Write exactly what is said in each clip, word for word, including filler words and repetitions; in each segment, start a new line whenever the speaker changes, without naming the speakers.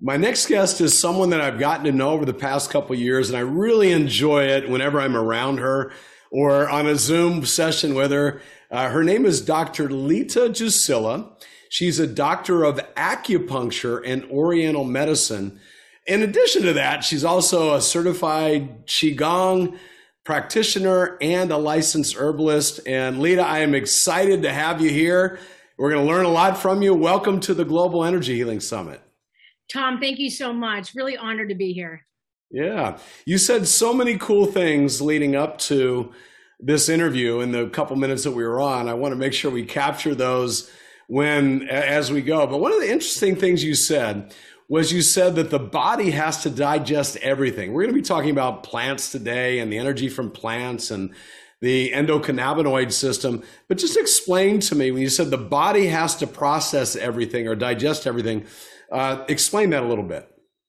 My next guest is someone that I've gotten to know over the past couple of years, and I really enjoy it whenever I'm around her or on a Zoom session with her. Uh, her name is Doctor Lita Jussila. She's a doctor of acupuncture and Oriental medicine. In addition to that, she's also a certified Qigong practitioner and a licensed herbalist. And Lita, I am excited to have you here. We're going to learn a lot from you. Welcome to the Global Energy Healing Summit.
Tom, thank you so much. Really honored to be here.
Yeah. You said so many cool things leading up to this interview in the couple minutes that we were on. I want to make sure we capture those when as we go. But one of the interesting things you said was you said that the body has to digest everything. We're going to be talking about plants today and the energy from plants and the endocannabinoid system. But just explain to me, when you said the body has to process everything or digest everything, Uh, explain that a little bit.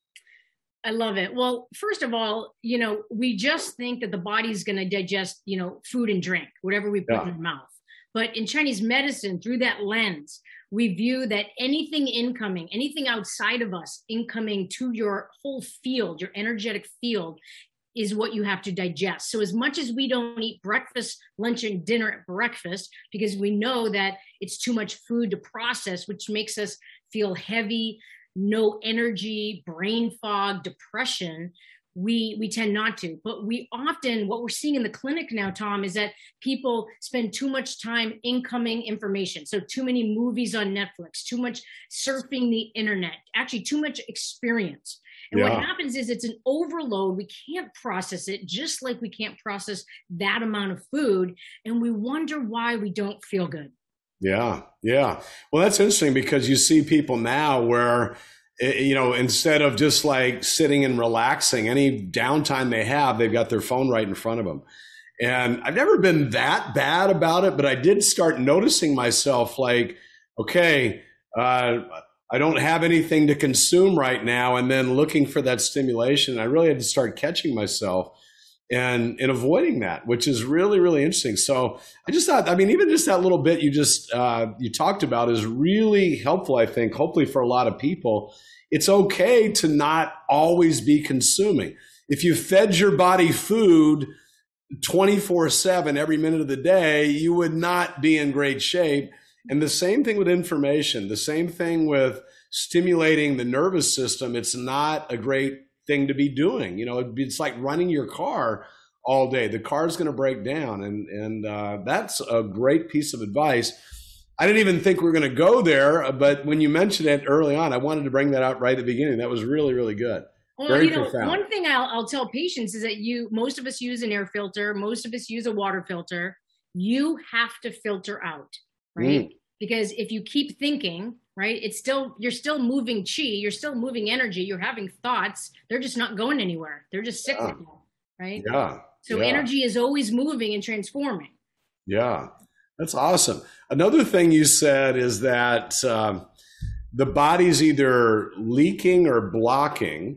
I love it. Well, first of all, you know, we just think that the body's going to digest, you know, food and drink, whatever we put yeah. in the mouth. But in Chinese medicine, through that lens, we view that anything incoming, anything outside of us incoming to your whole field, your energetic field, is what you have to digest. So as much as we don't eat breakfast, lunch, and dinner at breakfast, because we know that it's too much food to process, which makes us feel heavy, no energy, brain fog, depression, we we tend not to. But we often, what we're seeing in the clinic now, Tom, is that people spend too much time incoming information. So too many movies on Netflix, too much surfing the internet, actually too much experience. And yeah. what happens is it's an overload. We can't process it, just like we can't process that amount of food. And we wonder why we don't feel good.
Yeah, yeah. Well, that's interesting because you see people now where, you know, instead of just like sitting and relaxing, any downtime they have, they've got their phone right in front of them. And I've never been that bad about it, but I did start noticing myself like, okay, uh, I don't have anything to consume right now, and then looking for that stimulation. I really had to start catching myself and, and avoiding that, which is really, really interesting. So I just thought, I mean, even just that little bit you just, uh, you talked about is really helpful, I think, hopefully for a lot of people. It's okay to not always be consuming. If you fed your body food twenty-four seven every minute of the day, you would not be in great shape. And the same thing with information, the same thing with stimulating the nervous system. It's not a great thing to be doing. You know, it's like running your car all day. The car's going to break down. And, and uh, that's a great piece of advice. I didn't even think we were going to go there, but when you mentioned it early on, I wanted to bring that out right at the beginning. That was really, really good.
Well,
Very
you know,
profound.
One thing I'll, I'll tell patients is that you, most of us use an air filter. Most of us use a water filter. You have to filter out. Right? Mm. Because if you keep thinking, right, it's still, you're still moving chi, you're still moving energy, you're having thoughts, they're just not going anywhere. They're just cyclical, yeah. right?
Yeah.
So
yeah.
energy is always moving and transforming.
Yeah, that's awesome. Another thing you said is that um, the body's either leaking or blocking.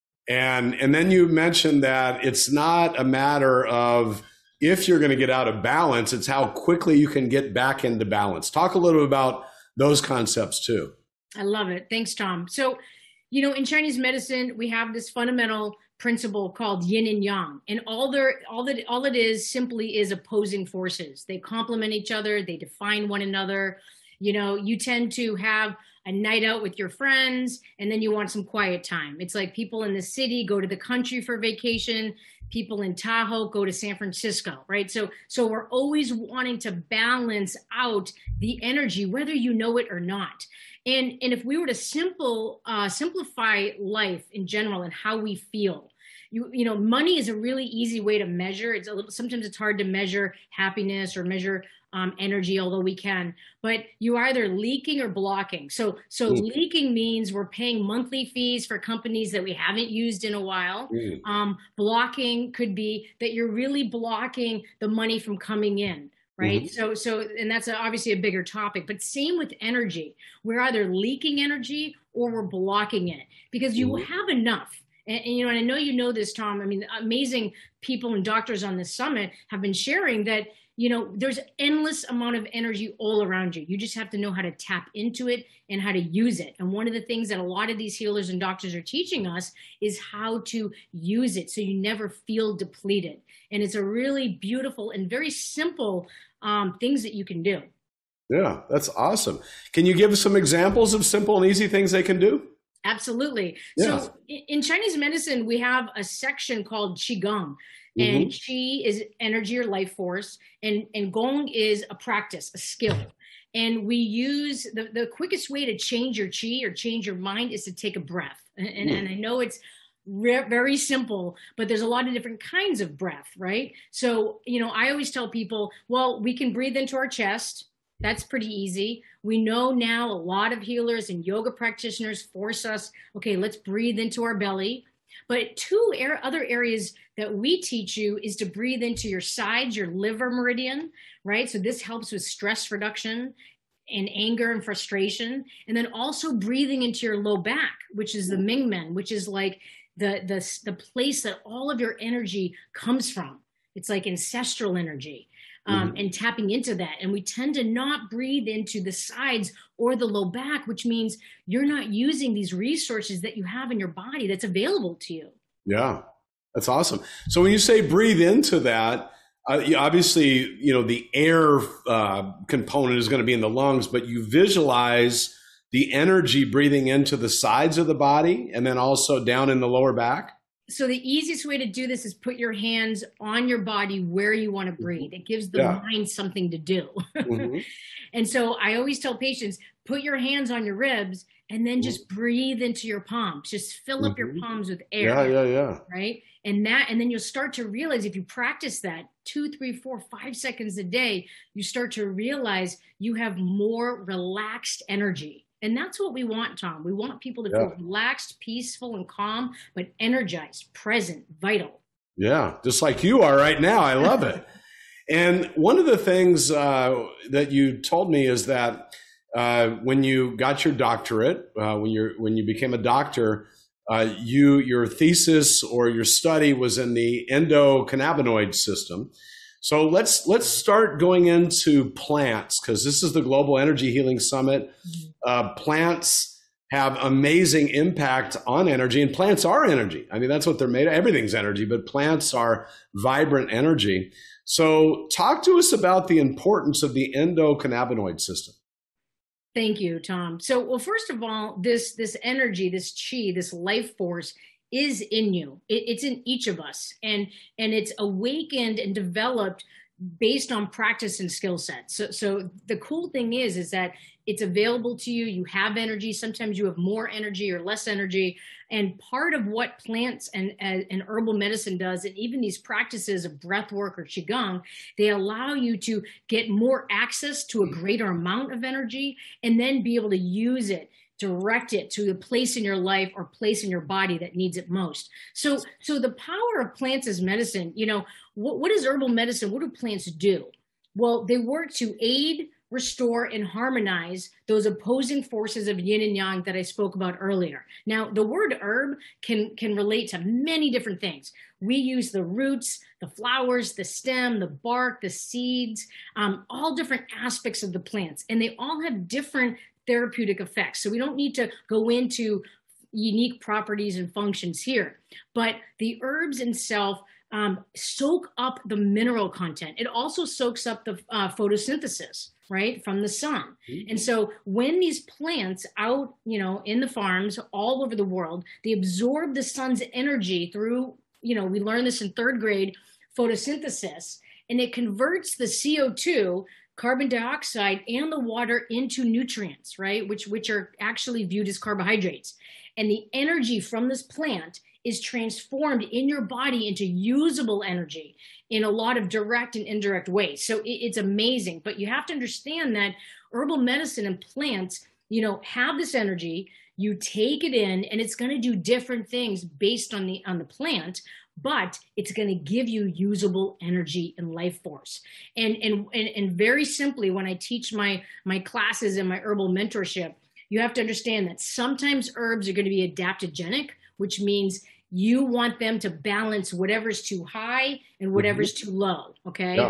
And, and then you mentioned that it's not a matter of if you're going to get out of balance, it's how quickly you can get back into balance. Talk a little about those concepts too.
I love it. Thanks, Tom. So, you know, in Chinese medicine, we have this fundamental principle called yin and yang. And all there, all that, all it is simply is opposing forces. They complement each other. They define one another. You know, you tend to have a night out with your friends, and then you want some quiet time. It's like people in the city go to the country for vacation. People in Tahoe go to San Francisco, right? So, so we're always wanting to balance out the energy, whether you know it or not. And, and if we were to simple, uh, simplify life in general and how we feel, you, you know, money is a really easy way to measure. It's a little, sometimes it's hard to measure happiness or measure um, energy, although we can, but you're either leaking or blocking. So, so mm. leaking means we're paying monthly fees for companies that we haven't used in a while. Mm. Um, blocking could be that you're really blocking the money from coming in. Right. Mm-hmm. So, so, and that's a, obviously a bigger topic, but same with energy. We're either leaking energy or we're blocking it because you mm-hmm. have enough. And, and, you know, and I know you know this, Tom. I mean, amazing people and doctors on this summit have been sharing that you know, there's endless amount of energy all around you. You just have to know how to tap into it and how to use it. And one of the things that a lot of these healers and doctors are teaching us is how to use it so you never feel depleted. And it's a really beautiful and very simple um, things that you can do.
Yeah, that's awesome. Can you give us some examples of simple and easy things they can do?
Absolutely.
Yeah.
So in Chinese medicine, we have a section called Qigong. And mm-hmm. Qi is energy or life force, and, and Gong is a practice, a skill. And we use, the, the quickest way to change your Qi or change your mind is to take a breath. And, and, mm. and I know it's re- very simple, but there's a lot of different kinds of breath, right? So, you know, I always tell people, well, we can breathe into our chest. That's pretty easy. We know now a lot of healers and yoga practitioners force us, okay, let's breathe into our belly. But two air, other areas that we teach you is to breathe into your sides, your liver meridian, right? So this helps with stress reduction and anger and frustration. And then also breathing into your low back, which is the Mingmen, which is like the, the, the place that all of your energy comes from. It's like ancestral energy. Um, mm-hmm. And tapping into that. And we tend to not breathe into the sides or the low back, which means you're not using these resources that you have in your body that's available to you.
Yeah, that's awesome. So when you say breathe into that, uh, you obviously, you know, the air uh, component is going to be in the lungs, but you visualize the energy breathing into the sides of the body and then also down in the lower back.
So the easiest way to do this is put your hands on your body where you want to breathe. It gives the yeah. mind something to do. Mm-hmm. And so I always tell patients, put your hands on your ribs and then just breathe into your palms. Just fill mm-hmm. up your palms with air.
Yeah, yeah, yeah.
Right? And that, and then you'll start to realize if you practice that two, three, four, five seconds a day, you start to realize you have more relaxed energy. And that's what we want, Tom. We want people to yeah. feel relaxed, peaceful, and calm, but energized, present, vital.
Yeah, just like you are right now. I love it. And one of the things uh, that you told me is that uh, when you got your doctorate, uh, when you when you became a doctor, uh, you your thesis or your study was in the endocannabinoid system. So let's let's start going into plants, because this is the Global Energy Healing Summit. Uh, plants have amazing impact on energy, and plants are energy. I mean, that's what they're made of. Everything's energy, but plants are vibrant energy. So talk to us about the importance of the endocannabinoid system.
Thank you, Tom. So, well, first of all, this this energy, this Qi, this life force is in you. It, it's in each of us, and and it's awakened and developed based on practice and skill sets. So, so the cool thing is, is that it's available to you. You have energy. Sometimes you have more energy or less energy. And part of what plants and, and, and herbal medicine does, and even these practices of breath work or Qigong, they allow you to get more access to a greater amount of energy and then be able to use it, direct it to the place in your life or place in your body that needs it most. So, so the power of plants as medicine, you know, what, what is herbal medicine? What do plants do? Well, they work to aid, restore, and harmonize those opposing forces of yin and yang that I spoke about earlier. Now, the word herb can, can relate to many different things. We use the roots, the flowers, the stem, the bark, the seeds, um, all different aspects of the plants, and they all have different therapeutic effects. So we don't need to go into unique properties and functions here, but the herbs itself um, soak up the mineral content. It also soaks up the uh, photosynthesis, right, from the sun. Mm-hmm. And so when these plants out, you know, in the farms all over the world, they absorb the sun's energy through, you know, we learned this in third grade, photosynthesis, and it converts the C O two, carbon dioxide, and the water into nutrients, right, which, which are actually viewed as carbohydrates. And the energy from this plant is transformed in your body into usable energy in a lot of direct and indirect ways. So it, it's amazing, but you have to understand that herbal medicine and plants, you know, have this energy, you take it in, and it's going to do different things based on the, on the plant, but it's going to give you usable energy and life force. And, and, and, and very simply, when I teach my, my classes and my herbal mentorship, you have to understand that sometimes herbs are going to be adaptogenic, which means you want them to balance whatever's too high and whatever's mm-hmm. too low, okay? Yeah.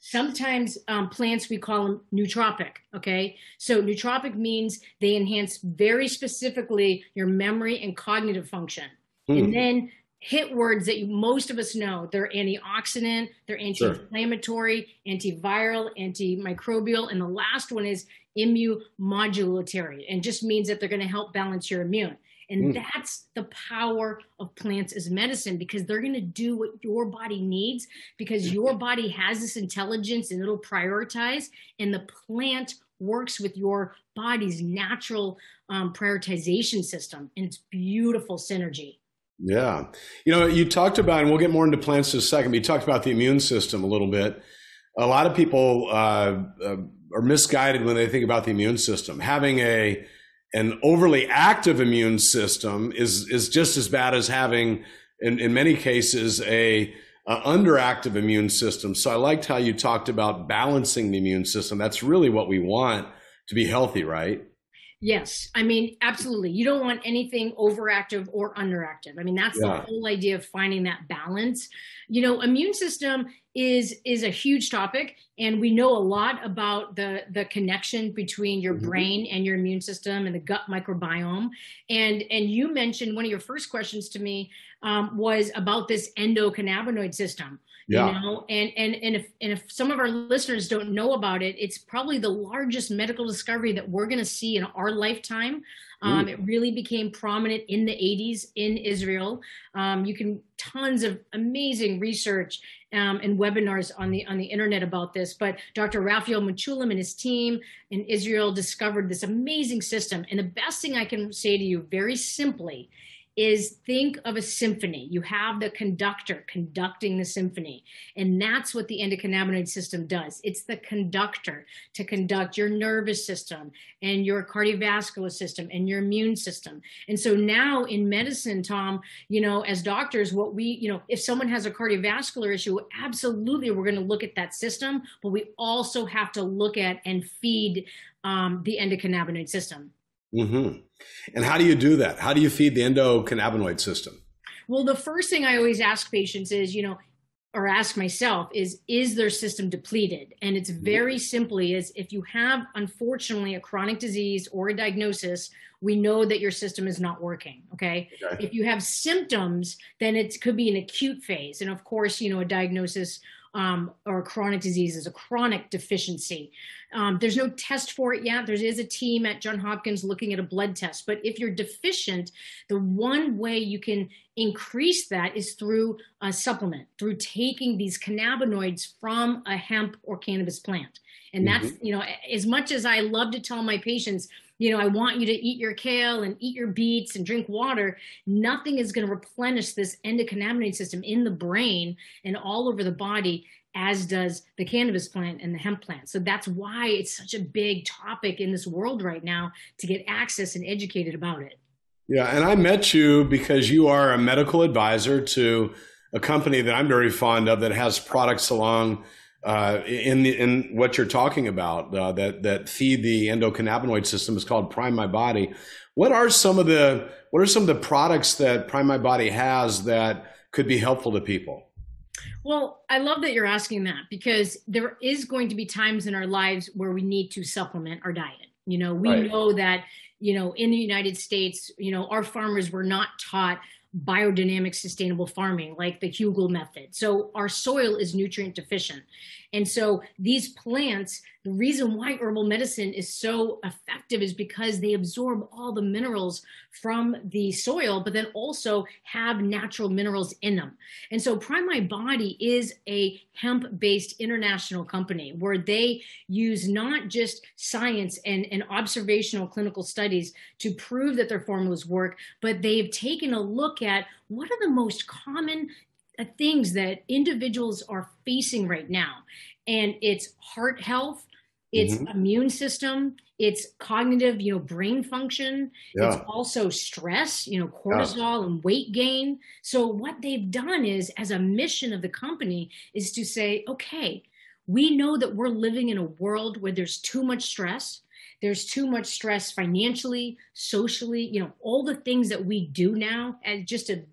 Sometimes um, plants, we call them nootropic, okay? So nootropic means they enhance very specifically your memory and cognitive function. Hmm. And then hit words that you, most of us know, they're antioxidant, they're anti-inflammatory, sure. antiviral, antimicrobial, and the last one is immunomodulatory, and just means that they're going to help balance your immune. And mm. that's the power of plants as medicine, because they're going to do what your body needs, because your body has this intelligence and it'll prioritize, and the plant works with your body's natural um, prioritization system, and it's beautiful synergy.
Yeah. You know, you talked about, and we'll get more into plants in a second, but you talked about the immune system a little bit. A lot of people uh, uh, are misguided when they think about the immune system. Having a an overly active immune system is is just as bad as having, in, in many cases, a, a underactive immune system. So I liked how you talked about balancing the immune system. That's really what we want to be healthy, right?
Yes. I mean, absolutely. You don't want anything overactive or underactive. I mean, that's yeah. the whole idea of finding that balance. You know, immune system is is a huge topic, and we know a lot about the the connection between your mm-hmm. brain and your immune system and the gut microbiome. And and you mentioned, one of your first questions to me um, was about this endocannabinoid system. Yeah. You know, and, and, and if, and if some of our listeners don't know about it, it's probably the largest medical discovery that we're going to see in our lifetime. Um, it really became prominent in the eighties in Israel. Um, you can tons of amazing research um, and webinars on the on the internet about this. But Doctor Raphael Mechoulam and his team in Israel discovered this amazing system. And the best thing I can say to you, very simply, is think of a symphony. You have the conductor conducting the symphony. And that's what the endocannabinoid system does. It's the conductor to conduct your nervous system and your cardiovascular system and your immune system. And so now in medicine, Tom, you know, as doctors, what we, you know, if someone has a cardiovascular issue, absolutely we're going to look at that system, but we also have to look at and feed um, the endocannabinoid system.
Mm-hmm. And how do you do that? How do you feed the endocannabinoid system?
Well, the first thing I always ask patients is, you know, or ask myself is, is their system depleted? And it's very simply is if you have, unfortunately, a chronic disease or a diagnosis, we know that your system is not working. Okay? Okay. If you have symptoms, then it could be an acute phase. And of course, you know, a diagnosis Um, or a chronic disease is a chronic deficiency. Um, there's no test for it yet. There is a team at Johns Hopkins looking at a blood test. But if you're deficient, the one way you can increase that is through a supplement, through taking these cannabinoids from a hemp or cannabis plant. And that's, mm-hmm. you know, as much as I love to tell my patients, you know, I want you to eat your kale and eat your beets and drink water, nothing is going to replenish this endocannabinoid system in the brain and all over the body as does the cannabis plant and the hemp plant. So that's why it's such a big topic in this world right now to get access and educated about it.
Yeah, and I met you because you are a medical advisor to a company that I'm very fond of that has products along Uh, in the, in what you're talking about uh, that that feed the endocannabinoid system. Is called Prime My Body. What are some of the what are some of the products that Prime My Body has that could be helpful to people?
Well, I love that you're asking that, because there is going to be times in our lives where we need to supplement our diet. You know, we right. know that, you know, in the United States, you know, our farmers were not taught biodynamic sustainable farming like the Hugel method. So our soil is nutrient deficient. And so these plants, the reason why herbal medicine is so effective is because they absorb all the minerals from the soil, but then also have natural minerals in them. And so Prime My Body is a hemp-based international company where they use not just science and, and observational clinical studies to prove that their formulas work, but they've taken a look at what are the most common uh, things that individuals are facing right now. And it's heart health, it's mm-hmm. immune system, it's cognitive, you know, brain function. Yeah. It's also stress, you know, cortisol yeah. and weight gain. So what they've done is, as a mission of the company, is to say, okay, we know that we're living in a world where there's too much stress. There's too much stress financially, socially, you know, all the things that we do now as just a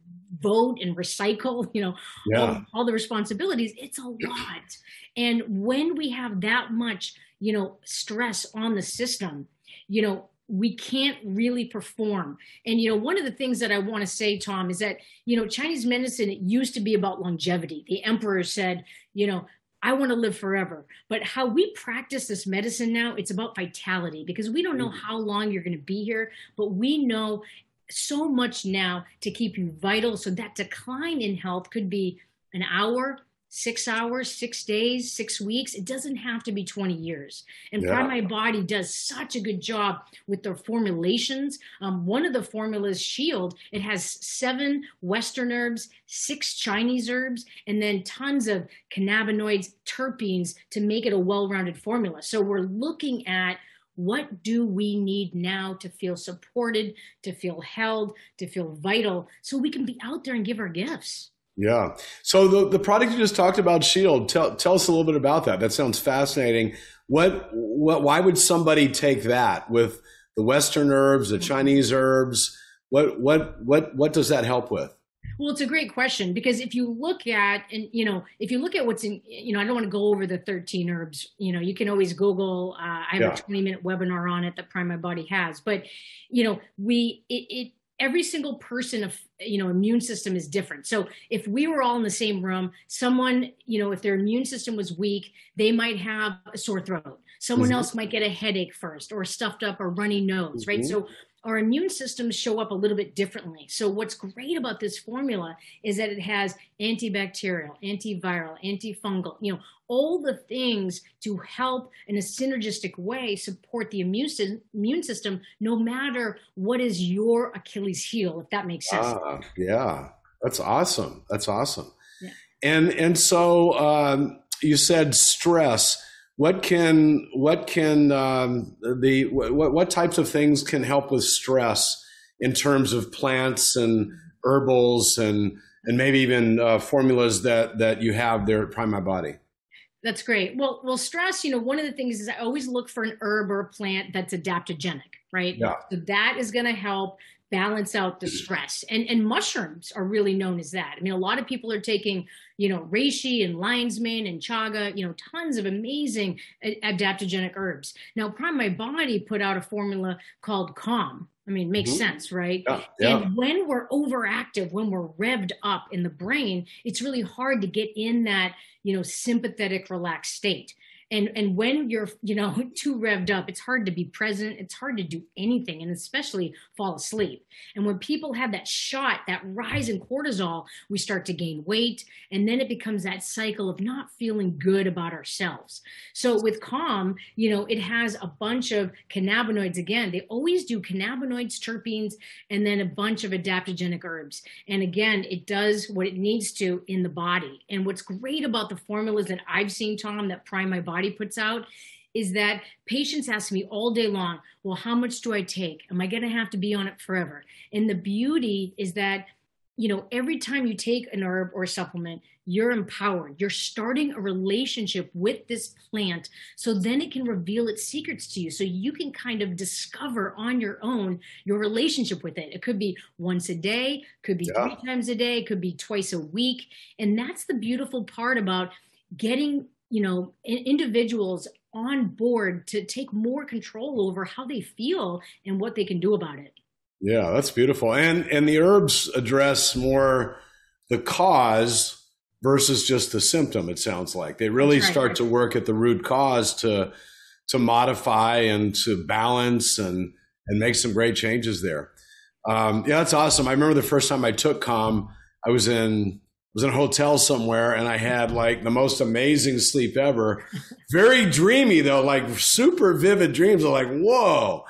vote and recycle, you know,
Yeah.
all, all the responsibilities. It's a lot. And when we have that much, you know, stress on the system, you know, we can't really perform. And, you know, one of the things that I want to say, Tom, is that, you know, Chinese medicine, it used to be about longevity. The emperor said, you know, I want to live forever. But how we practice this medicine now, it's about vitality, because we don't know how long you're going to be here, but we know so much now to keep you vital. So that decline in health could be an hour, six hours, six days, six weeks. It doesn't have to be twenty years. And
Yeah.
Prime My Body does such a good job with their formulations. Um, one of the formulas, Shield, it has seven Western herbs, six Chinese herbs, and then tons of cannabinoids, terpenes to make it a well-rounded formula. So we're looking at what do we need now to feel supported, to feel held, to feel vital, so we can be out there and give our gifts.
Yeah. So the, the product you just talked about, Shield, tell, tell us a little bit about that. That sounds fascinating. What, what, why would somebody take that with the Western herbs, the Chinese herbs? What, what, what, what does that help with?
Well, it's a great question, because if you look at, and you know, if you look at what's in, you know, I don't want to go over the thirteen herbs, you know, you can always Google, uh, I have
Yeah.
a twenty minute webinar on it that Prime My Body has, but, you know, we, it, it every single person of, you know, immune system is different. So if we were all in the same room, someone, you know, if their immune system was weak, they might have a sore throat. Someone
Mhm.
else might get a headache first, or stuffed up or runny nose, right?
Mhm.
So our immune systems show up a little bit differently. So what's great about this formula is that it has antibacterial, antiviral, antifungal, you know, all the things to help in a synergistic way support the immune, sy- immune system, no matter what is your Achilles heel, if that makes sense.
Ah, yeah, that's awesome. That's awesome.
Yeah.
And and so um, you said stress. What can what can um, the what what types of things can help with stress in terms of plants and herbals and and maybe even uh, formulas that that you have there at Prime My Body?
That's great. Well, well, stress, you know, one of the things is I always look for an herb or a plant that's adaptogenic, right?
Yeah.
So that is going to help balance out the stress. And and mushrooms are really known as that. I mean, a lot of people are taking, you know, reishi and lion's mane and chaga, you know, tons of amazing adaptogenic herbs. Now, Prime My Body put out a formula called Calm. I mean, it makes
Mhm.
sense, right?
Yeah, yeah.
And when we're overactive, when we're revved up in the brain, it's really hard to get in that, you know, sympathetic, relaxed state. And and when you're, you know, too revved up, it's hard to be present. It's hard to do anything, and especially fall asleep. And when people have that shot, that rise in cortisol, we start to gain weight, and then it becomes that cycle of not feeling good about ourselves. So with Calm, you know, it has a bunch of cannabinoids. Again, they always do cannabinoids, terpenes, and then a bunch of adaptogenic herbs. And again, it does what it needs to in the body. And what's great about the formulas that I've seen, Tom, that Prime My Body puts out, is that patients ask me all day long, well, how much do I take? Am I going to have to be on it forever? And the beauty is that, you know, every time you take an herb or a supplement, you're empowered. You're starting a relationship with this plant, so then it can reveal its secrets to you. So you can kind of discover on your own your relationship with it. It could be once a day, could be
Yeah.
three times a day, could be twice a week. And that's the beautiful part about getting, you know, in- individuals on board to take more control over how they feel and what they can do about it.
Yeah, that's beautiful. And and the herbs address more the cause versus just the symptom, it sounds like. They really
That's right,
start
right.
to work at the root cause to to modify and to balance and and make some great changes there. Um, yeah, that's awesome. I remember the first time I took Calm, I was in was in a hotel somewhere, and I had like the most amazing sleep ever. Very dreamy though, like super vivid dreams. I'm like, whoa.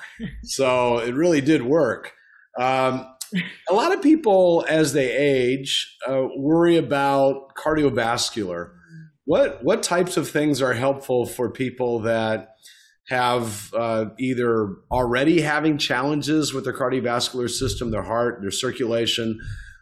So it really did work. Um, a lot of people, as they age, uh, worry about cardiovascular. What what types of things are helpful for people that have uh, either already having challenges with their cardiovascular system, their heart, their circulation,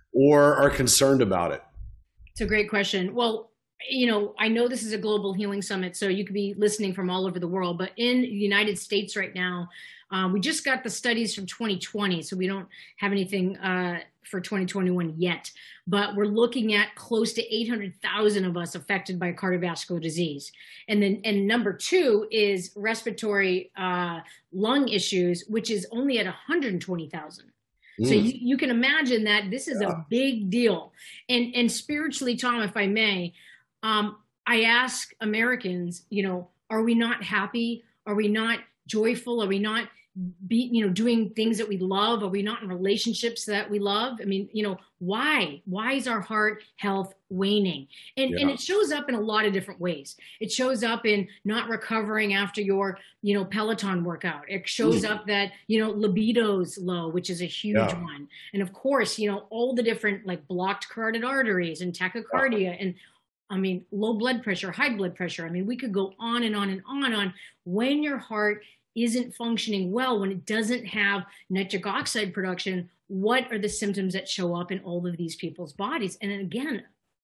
or are concerned about it?
It's a great question. Well, you know, I know this is a global healing summit, so you could be listening from all over the world, but in the United States right now, Um, we just got the studies from twenty twenty, so we don't have anything uh, for twenty twenty-one yet. But we're looking at close to eight hundred thousand of us affected by cardiovascular disease. And then, and number two is respiratory uh, lung issues, which is only at one hundred twenty thousand. So you, you can imagine that this is yeah. a big deal. And, and spiritually, Tom, if I may, um, I ask Americans, you know, are we not happy? Are we not joyful? Are we not be, you know, doing things that we love? Are we not in relationships that we love? I mean, you know, why? Why is our heart health waning? And, yeah. and it shows up in a lot of different ways. It shows up in not recovering after your, you know, Peloton workout. It shows mm. up that, you know, libido's low, which is a huge yeah. one. And of course, you know, all the different like blocked carotid arteries and tachycardia yeah. and I mean, low blood pressure, high blood pressure. I mean, we could go on and on and on on when your heart isn't functioning well, when it doesn't have nitric oxide production, what are the symptoms that show up in all of these people's bodies? And then again,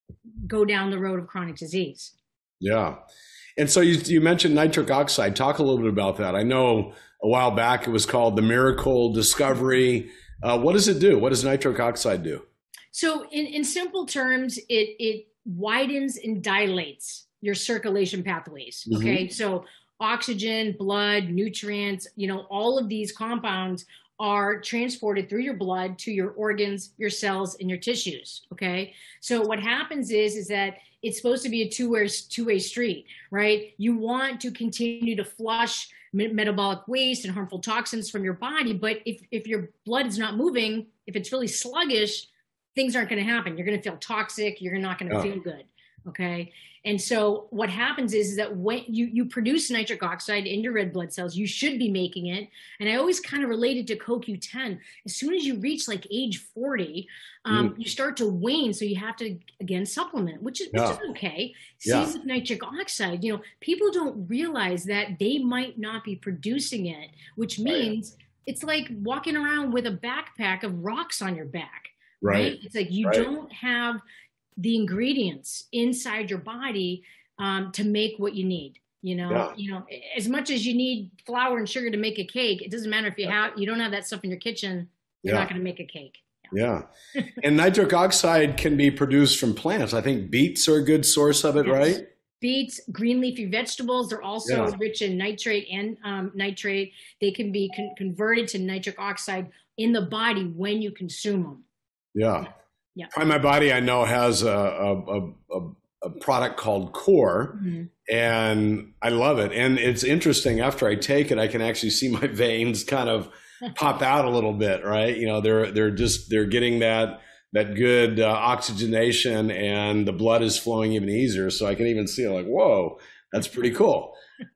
go down the road of chronic disease.
Yeah. And so you, you mentioned nitric oxide. Talk a little bit about that. I know a while back it was called the miracle discovery. Uh, what does it do? What does nitric oxide do?
So in, in simple terms, it, it widens and dilates your circulation pathways. Okay. Mm-hmm. So oxygen, blood, nutrients, you know, all of these compounds are transported through your blood to your organs, your cells, and your tissues. Okay. So what happens is, is that it's supposed to be a two-way, two-way street, right? You want to continue to flush metabolic waste and harmful toxins from your body. But if, if your blood is not moving, if it's really sluggish, things aren't going to happen. You're going to feel toxic. You're not going to oh. feel good. Okay. And so what happens is, is that when you, you produce nitric oxide in your red blood cells, you should be making it. And I always kind of related to C O Q ten. As soon as you reach like age forty, um, mm. you start to wane. So you have to, again, supplement, which is, yeah. which is okay. Same yeah. with nitric oxide. You know, people don't realize that they might not be producing it, which means right. it's like walking around with a backpack of rocks on your back. Right. right? It's like you right. don't have the ingredients inside your body um, to make what you need. You know, yeah. you know, as much as you need flour and sugar to make a cake, it doesn't matter if you have you don't have that stuff in your kitchen. You're yeah. not going to make a cake.
Yeah, yeah. And nitric oxide can be produced from plants. I think beets are a good source of it, yes. right?
Beets, green leafy vegetables, they're also yeah. rich in nitrate and um, nitrate. They can be con- converted to nitric oxide in the body when you consume them.
Yeah. Yeah. Prime My Body, I know, has a, a, a, a product called Core, mm-hmm. and I love it. And it's interesting. After I take it, I can actually see my veins kind of pop out a little bit, right? You know, they're they're just they're getting that that good uh, oxygenation, and the blood is flowing even easier. So I can even see it like, whoa, that's pretty cool.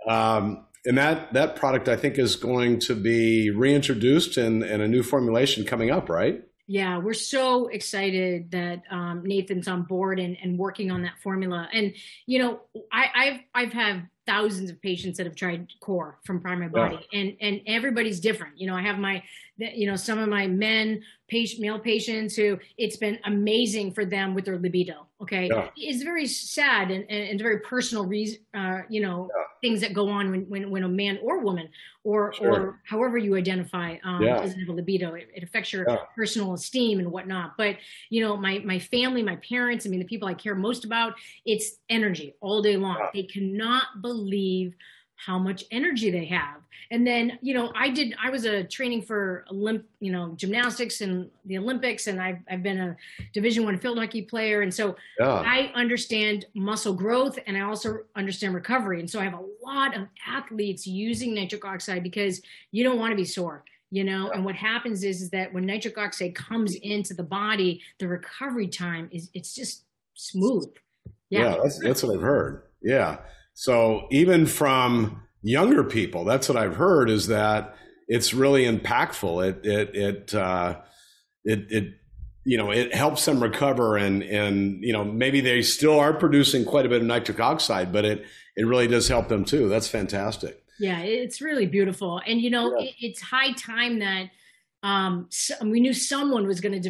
Um, and that that product, I think, is going to be reintroduced in, in a new formulation coming up, right?
Yeah, we're so excited that um, Nathan's on board and, and working on that formula. And, you know, I, I've I've had thousands of patients that have tried Core from Prime My Body, yeah. and and everybody's different. You know, I have my, you know, some of my men, patient, male patients who it's been amazing for them with their libido. Okay, yeah. It's very sad and, and, and very personal, reason, uh, you know, yeah. things that go on when, when, when a man or woman or sure. or however you identify um, yeah. doesn't have a libido. It, it affects your yeah. personal esteem and whatnot. But you know, my my family, my parents, I mean, the people I care most about, it's energy all day long. Yeah. They cannot believe how much energy they have. And then, you know, I did, I was a training for Olymp, you know, gymnastics and the Olympics, and I've, I've been a Division One field hockey player. And so yeah. I understand muscle growth, and I also understand recovery. And so I have a lot of athletes using nitric oxide because you don't want to be sore, you know, yeah. and what happens is, is that when nitric oxide comes into the body, the recovery time is, it's just smooth.
Yeah, yeah that's, that's what I've heard. Yeah. So even from younger people, that's what I've heard, is that it's really impactful. It, it, it, uh, it, it, you know, it helps them recover, and, and, you know, maybe they still are producing quite a bit of nitric oxide, but it, it really does help them too. That's fantastic.
Yeah, it's really beautiful. And, you know, yeah. it, it's high time that um, so, we knew someone was going to develop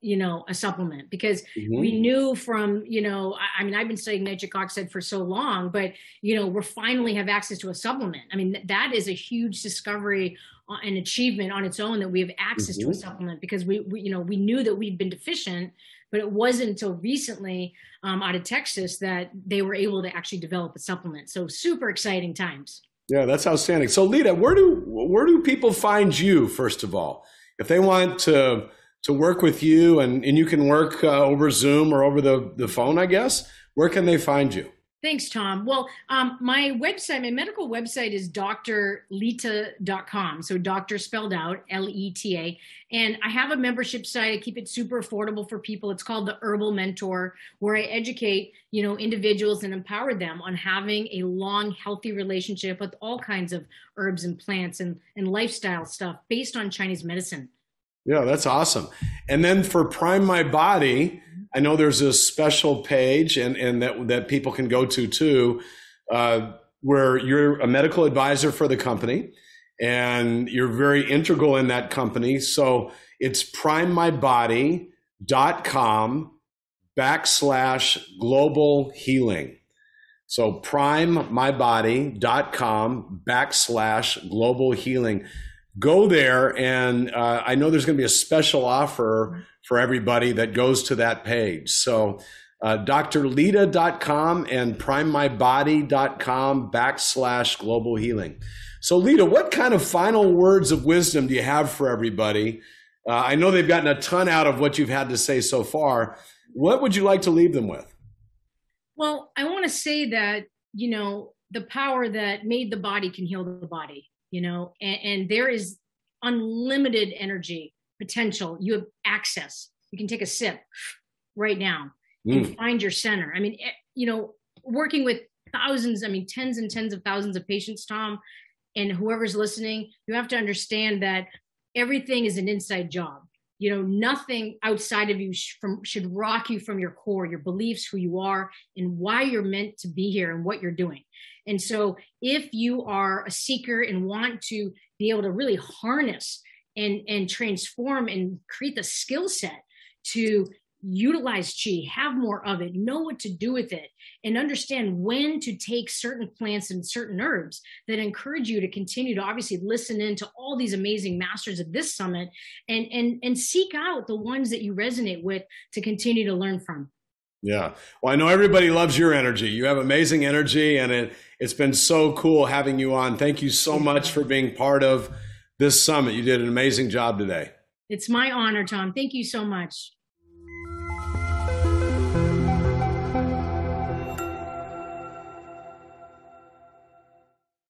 you know, a supplement, because
Mm-hmm.
we knew from, you know, I, I mean, I've been studying nitric oxide for so long, but, you know, we're finally have access to a supplement. I mean, th- that is a huge discovery, uh, an achievement on its own, that we have access
Mm-hmm.
to a supplement, because we, we, you know, we knew that we'd been deficient, but it wasn't until recently um, out of Texas that they were able to actually develop a supplement. So super exciting times.
Yeah, that's outstanding. So Lita, where do where do people find you, first of all? If they want to to work with you, and, and you can work uh, over Zoom or over the, the phone, I guess, where can they find you?
Thanks, Tom. Well, um, my website, my medical website is D R lita dot com. So doctor spelled out, L E T A. And I have a membership site. I keep it super affordable for people. It's called the Herbal Mentor, where I educate, you know, individuals and empower them on having a long, healthy relationship with all kinds of herbs and plants and, and lifestyle stuff based on Chinese medicine.
Yeah, that's awesome. And then for Prime My Body, I know there's a special page and, and that, that people can go to too, uh, where you're a medical advisor for the company and you're very integral in that company. So it's primemybody.com backslash global healing. So primemybody.com backslash global healing. Go there, and uh, I know there's going to be a special offer for everybody that goes to that page. So uh, D R lita dot com and primemybody.com backslash global healing. So Lita, what kind of final words of wisdom do you have for everybody? Uh, I know they've gotten a ton out of what you've had to say so far. What would you like to leave them with?
Well, I want to say that, you know, the power that made the body can heal the body. You know, and, and there is unlimited energy potential. You have access. You can take a sip right now and
Mm.
find your center. I mean, you know, working with thousands, I mean, tens and tens of thousands of patients, Tom, and whoever's listening, you have to understand that everything is an inside job. You know, nothing outside of you sh- from, should rock you from your core, your beliefs, who you are, and why you're meant to be here and what you're doing. And so if you are a seeker and want to be able to really harness and, and transform and create the skill set to utilize qi, have more of it, know what to do with it, and understand when to take certain plants and certain herbs, that encourage you to continue to obviously listen in to all these amazing masters of this summit, and, and, and seek out the ones that you resonate with to continue to learn from.
Yeah. Well, I know everybody loves your energy. You have amazing energy, and it, it's been so cool having you on. Thank you so much for being part of this summit. You did an amazing job today.
It's my honor, Tom. Thank you so much.